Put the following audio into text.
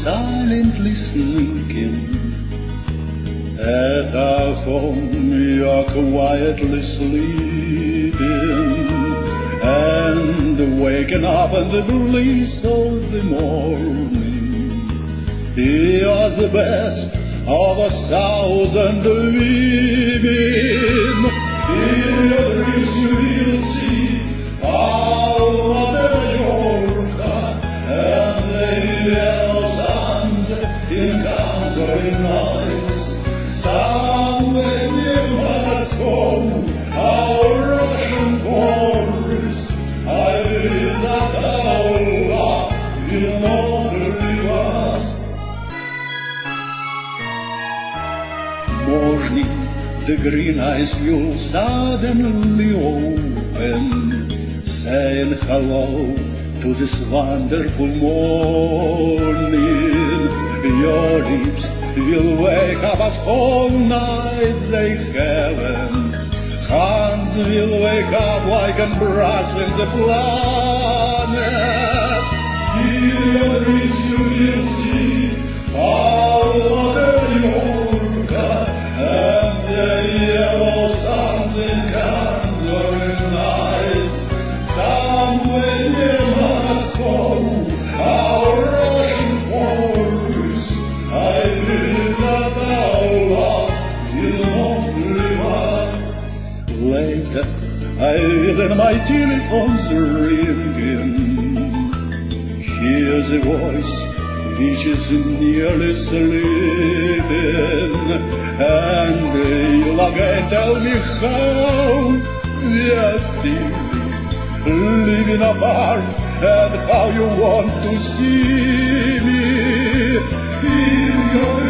silently sneaking at our home, you're quietly sleeping and waking up in the bliss of the morning. You're the best of 1,000 women. Here you will see all of Mallorca and the yellow sands encountering eyes. Somewhere you must go, our Russian chorus. I believe that Allah will not leave us. Morning, the green eyes will suddenly open, saying hello to this wonderful morning. Your lips will wake up us all night they haven't. Hands will wake up like embracing the planet. Here is you will see all of Mallorca and the yellow sands encountering eyes. Somewhere we must go, our Russian chorus. I believe that Allah will not leave us. Later, I hear my telephone's ringing. Hear the voice which is nearly sleeping, and you'll again tell me how we are silly, living apart, and how you want to see me in your